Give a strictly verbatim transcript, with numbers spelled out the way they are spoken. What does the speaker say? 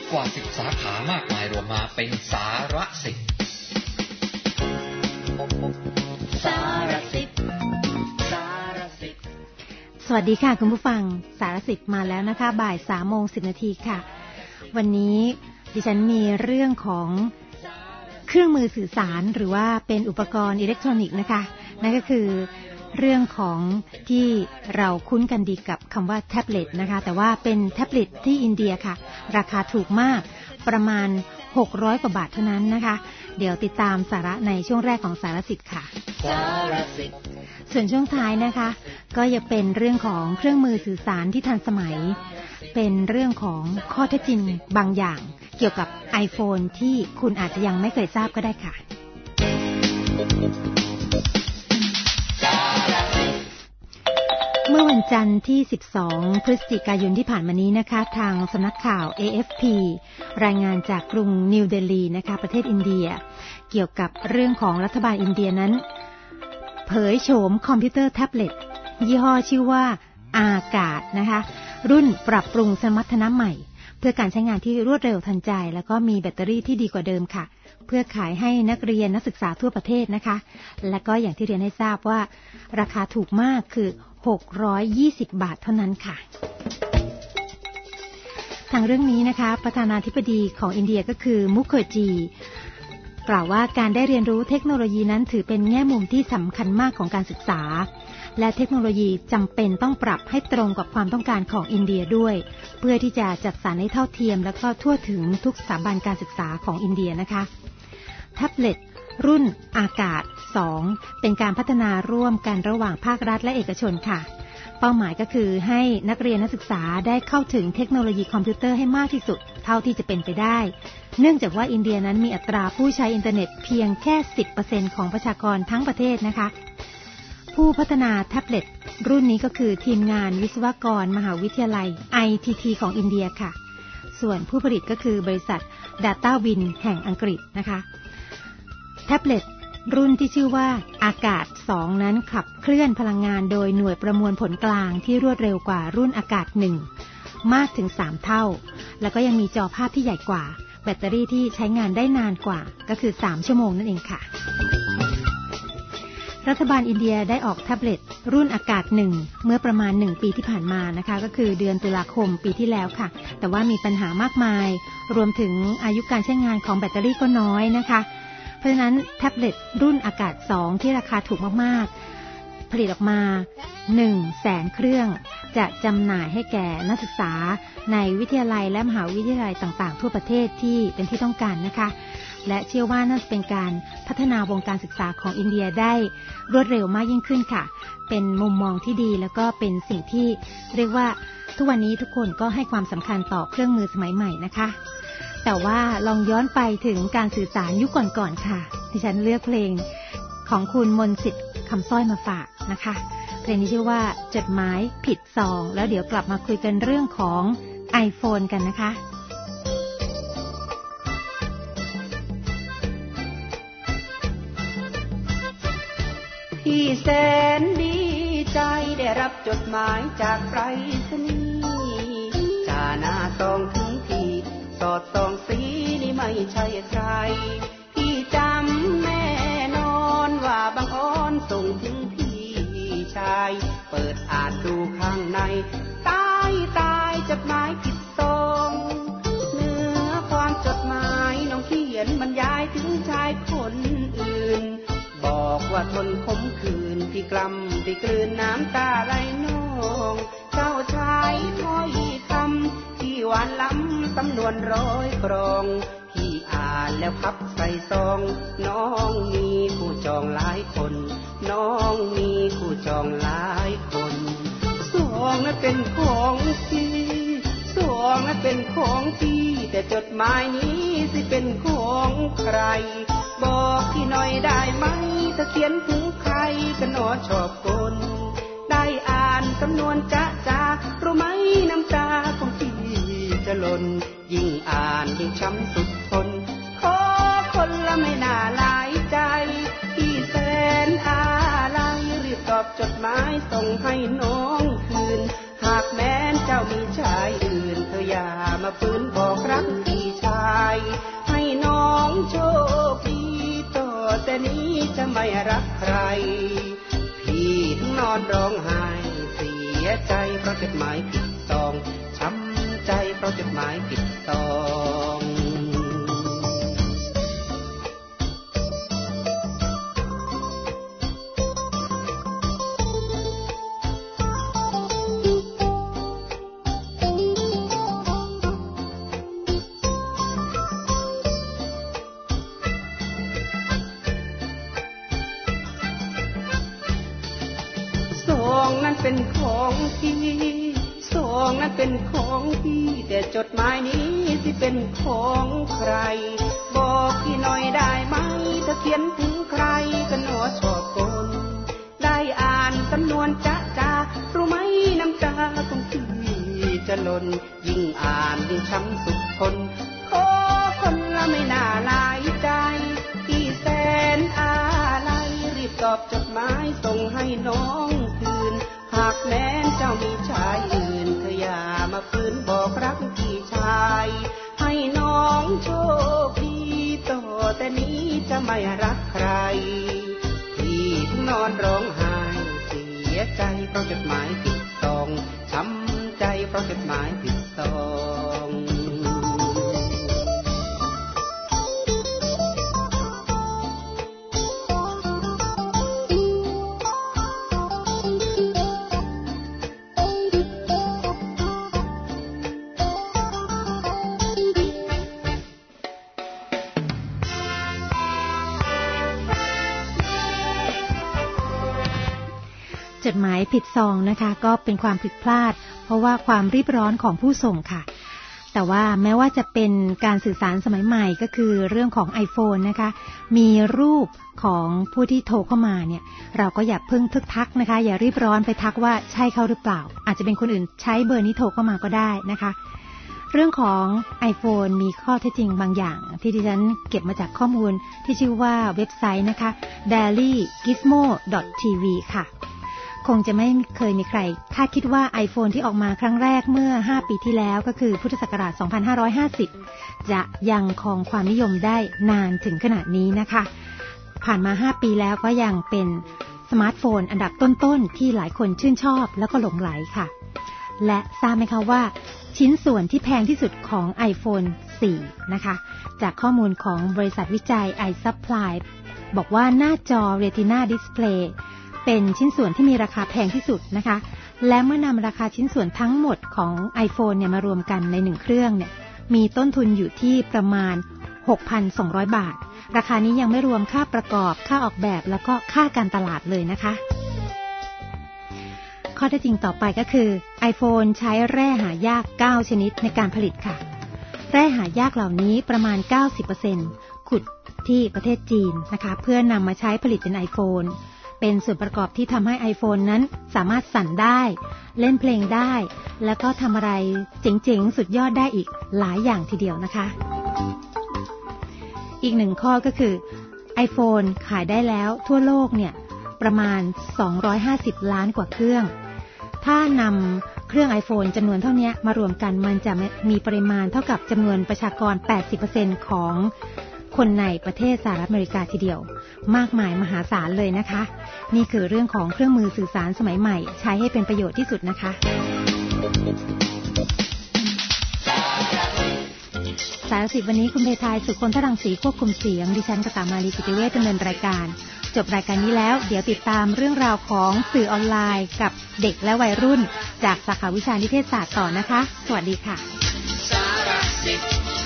กว่าสิบสาขามากมายรวมมาเป็นสารสิบสารสิบสารสิบสวัสดีค่ะคุณผู้ฟังสารสิบมาแล้วนะคะบ่ายสามโมงสิบนาทีค่ะวันนี้ดิฉันมีเรื่องของเครื่องมือสื่อสารหรือว่าเป็นอุปกรณ์อิเล็กทรอนิกส์นะคะนั่นก็คือเรื่องของที่เราคุ้นกันดีกับคำว่าแท็บเล็ตนะคะแต่ว่าเป็นแท็บเล็ตที่อินเดียค่ะราคาถูกมากประมาณหกร้อยกว่าบาทเท่านั้นนะคะเดี๋ยวติดตามสาระในช่วงแรกของสารสิทธิ์ค่ะสารสิทธิ์ส่วนช่วงท้ายนะคะก็จะเป็นเรื่องของเครื่องมือสื่อสารที่ทันสมัยเป็นเรื่องของข้อเท็จจริงบางอย่างเกี่ยวกับ iPhone ที่คุณอาจจะยังไม่เคยทราบก็ได้ค่ะเมื่อวันจันทร์ที่สิบสองพฤศจิกายนที่ผ่านมานี้นะคะทางสำนักข่าว เอ เอฟ พี รายงานจากกรุงนิวเดลีนะคะประเทศอินเดียเกี่ยวกับเรื่องของรัฐบาลอินเดียนั้นเผยโฉมคอมพิวเตอร์แท็บเล็ตยี่ห้อชื่อว่าอากาศนะคะรุ่นปรับปรุงสมรรถนะใหม่เพื่อการใช้งานที่รวดเร็วทันใจแล้วก็มีแบตเตอรี่ที่ดีกว่าเดิมค่ะเพื่อขายให้นักเรียนนักศึกษาทั่วประเทศนะคะและก็อย่างที่เรียนให้ทราบว่าราคาถูกมากคือหกร้อยยี่สิบบาทเท่านั้นค่ะทางเรื่องนี้นะคะประธานาธิบดีของอินเดียก็คือมุขร์จีกล่าวว่าการได้เรียนรู้เทคโนโลยีนั้นถือเป็นแง่มุมที่สำคัญมากของการศึกษาและเทคโนโลยีจำเป็นต้องปรับให้ตรงกับความต้องการของอินเดียด้วยเพื่อที่จะจัดสรรให้เท่าเทียมและก็ทั่วถึงทุกสถาบันการศึกษาของอินเดียนะคะแท็บเล็ตรุ่นอากาศสองเป็นการพัฒนาร่วมกันระหว่างภาครัฐและเอกชนค่ะเป้าหมายก็คือให้นักเรียนนักศึกษาได้เข้าถึงเทคโนโลยีคอมพิวเตอร์ให้มากที่สุดเท่าที่จะเป็นไปได้เนื่องจากว่าอินเดียนั้นมีอัตราผู้ใช้อินเทอร์เน็ตเพียงแค่ สิบเปอร์เซ็นต์ ของประชากรทั้งประเทศนะคะผู้พัฒนาแท็บเล็ตรุ่นนี้ก็คือทีมงานวิศวกรมหาวิทยาลัย ไอ ที ที ของอินเดียค่ะส่วนผู้ผลิตก็คือบริษัท DataWin แห่งอังกฤษนะคะแท็บเล็ตรุ่นที่ชื่อว่าอากาศสองนั้นขับเคลื่อนพลังงานโดยหน่วยประมวลผลกลางที่รวดเร็วกว่ารุ่นอากาศหนึ่งมากถึงสามเท่าแล้วก็ยังมีจอภาพที่ใหญ่กว่าแบตเตอรี่ที่ใช้งานได้นานกว่าก็คือสามชั่วโมงนั่นเองค่ะรัฐบาลอินเดียได้ออกแท็บเล็ตรุ่นอากาศหนึ่งเมื่อประมาณหนึ่งปีที่ผ่านมานะคะก็คือเดือนตุลาคมปีที่แล้วค่ะแต่ว่ามีปัญหามากมายรวมถึงอายุการใช้งานของแบตเตอรี่ก็น้อยนะคะเพราะฉะนั้นแท็บเล็ตรุ่นอากาศสองที่ราคาถูกมากๆผลิตออกมาหนึ่งแสนเครื่องจะจำหน่ายให้แก่นักศึกษาในวิทยาลัยและมหาวิทยาลัยต่างๆทั่วประเทศที่เป็นที่ต้องการนะคะและเชื่อว่าน่าจะเป็นการพัฒนาวงการศึกษาของอินเดียได้รวดเร็วมากยิ่งขึ้นค่ะเป็นมุมมองที่ดีแล้วก็เป็นสิ่งที่เรียกว่าทุกวันนี้ทุกคนก็ให้ความสำคัญต่อเครื่องมือสมัยใหม่นะคะแต่ว่าลองย้อนไปถึงการสื่อสารยุคก่อนๆค่ะดิฉันเลือกเพลงของคุณมนต์สิทธิ์คำสร้อยมาฝากนะคะเพลงนี้ชื่อว่าจดหมายผิดซองแล้วเดี๋ยวกลับมาคุยกันเรื่องของ iPhone กันนะคะพี่แสนดีใจได้รับจดหมายจากไปรษณีย์จาหน้าซองถึงที่สอดส่องสีนี่ไม่ใช่ใครพี่จำแน่นอนว่าบังอ้อนส่งถึงพี่ชายเปิดอ่านดูข้างในตายตายจดหมายผิดซองเนื้อความจดหมายน้องเขียนบรรยายถึงชายคนอื่นบอกว่าทนขมขื่นที่กล้ำที่กลืนน้ำตาไหลนองเจ้าชายถ้อยคำที่หวานล้ำสำนวนร้อยกรองพี่อ่านแล้วพับใส่ซองน้องมีคู่จองหลายคนน้องมีคู่จองหลายคนซองนั้นเป็นของพี่ซองนั้นเป็นของพี่แต่จดหมายนี้สิเป็นของใครบอกพี่หน่อยได้ไหมถ้าเขียนถึงใครก็หนอชอบคนได้อ่านสำนวนจ๊ะจ๊ะรู้ไหมน้ำตาของพี่จะหล่นยิ่งอ่านยิ่งช้ำสุดทนขอคนละไม่น่าหลายใจพี่แสนอะไรรีบตอบจดหมายส่งให้น้องคืนหากแม้นเจ้ามีชายอื่นเธออย่ามาฝืนบอกรักพี่ราะจดหมายผิดซองช้ำใจเพราะจดหมายผิดซองนั้นเป็นของพี่ซองนั้นเป็นของพี่แต่จดหมายนี้สิเป็นของใครบอกพี่หน่อยได้ไหมถ้าเขียนถึงใครก็หนอชอบคนได้อ่านสำนวนจ๊ะจ๊ะรู้ไหมน้ำตาของพี่จะหล่นยิ่งอ่านยิ่งช้ำสุดทนขอคนละไม่น่าลายใจพี่แสนอาลัยรีบตอบจดหมายส่งให้น้องคืนหากแม้นเจ้ามีชายอื่นเธออย่ามาฝืนบอกรักพี่ชายให้น้องโชคดีต่อแต่นี้จะไม่รักใครพี่นอนร้องไห้เสียใจเพราะจดหมายผิดซองช้ำใจเพราะจดหมายผิดซองจดหมายผิดซองนะคะก็เป็นความผิดพลาดเพราะว่าความรีบร้อนของผู้ส่งค่ะแต่ว่าแม้ว่าจะเป็นการสื่อสารสมัยใหม่ก็คือเรื่องของ iPhone นะคะมีรูปของผู้ที่โทรเข้ามาเนี่ยเราก็อย่าเพิ่งทึกทักนะคะอย่ารีบร้อนไปทักว่าใช่เขาหรือเปล่าอาจจะเป็นคนอื่นใช้เบอร์นี้โทรเข้ามาก็ได้นะคะเรื่องของ iPhone มีข้อเท็จจริงบางอย่างที่ดิฉันเก็บมาจากข้อมูลที่ชื่อว่าเว็บไซต์นะคะ daily gizmo ดอท ที วี ค่ะคงจะไม่เคยมีใครคาดคิดว่า iPhone ที่ออกมาครั้งแรกเมื่อห้าปีที่แล้วก็คือพุทธศักราชสองพันห้าร้อยห้าสิบจะยังครองความนิยมได้นานถึงขนาดนี้นะคะผ่านมาห้าปีแล้วก็ยังเป็นสมาร์ทโฟนอันดับต้นๆที่หลายคนชื่นชอบแล้วก็หลงไหลค่ะและทราบไหมคะว่าชิ้นส่วนที่แพงที่สุดของ iPhone โฟร์ นะคะจากข้อมูลของบริษัทวิจัย iSupply บอกว่าหน้าจอ Retina Displayเป็นชิ้นส่วนที่มีราคาแพงที่สุดนะคะและเมื่อนำราคาชิ้นส่วนทั้งหมดของ iPhone เนี่ยมารวมกันในหนึ่งเครื่องเนี่ยมีต้นทุนอยู่ที่ประมาณ หกพันสองร้อย บาทราคานี้ยังไม่รวมค่าประกอบค่าออกแบบแล้วก็ค่าการตลาดเลยนะคะข้อเท็จจริงต่อไปก็คือ iPhone ใช้แร่หายากเก้าชนิดในการผลิตค่ะแร่หายากเหล่านี้ประมาณ เก้าสิบเปอร์เซ็นต์ ขุดที่ประเทศจีนนะคะเพื่อนำมาใช้ผลิตเป็น iPhoneเป็นส่วนประกอบที่ทำให้ iPhone นั้นสามารถสั่นได้เล่นเพลงได้แล้วก็ทำอะไรเจ๋งๆสุดยอดได้อีกหลายอย่างทีเดียวนะคะอีกหนึ่งข้อก็คือ iPhone ขายได้แล้วทั่วโลกเนี่ยประมาณสองร้อยห้าสิบล้านกว่าเครื่องถ้านำเครื่อง iPhone จำนวนเท่านี้มารวมกันมันจะมีปริมาณเท่ากับจำนวนประชากร แปดสิบเปอร์เซ็นต์ ของคนในประเทศสหรัฐอเมริกาทีเดียวมากมายมหาศาลเลยนะคะนี่คือเรื่องของเครื่องมือสื่อสารสมัยใหม่ใช้ให้เป็นประโยชน์ที่สุดนะคะสารสิบวันนี้คุณเพทายสุคนทรังสีควบคุมเสียงดิฉันกตามาลีกิติเวชดำเนินรายการจบรายการนี้แล้วเดี๋ยวติดตามเรื่องราวของสื่อออนไลน์กับเด็กและวัยรุ่นจากสาขาวิชานิเทศศาสตร์ต่อนะคะสวัสดีค่ะสารสิบ